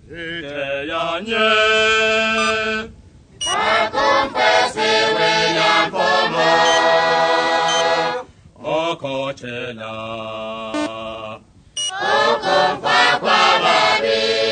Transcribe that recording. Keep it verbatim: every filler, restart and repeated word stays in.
ite ya nye. I confess it when I'm for more. Okochela. Okonfa kwa babi.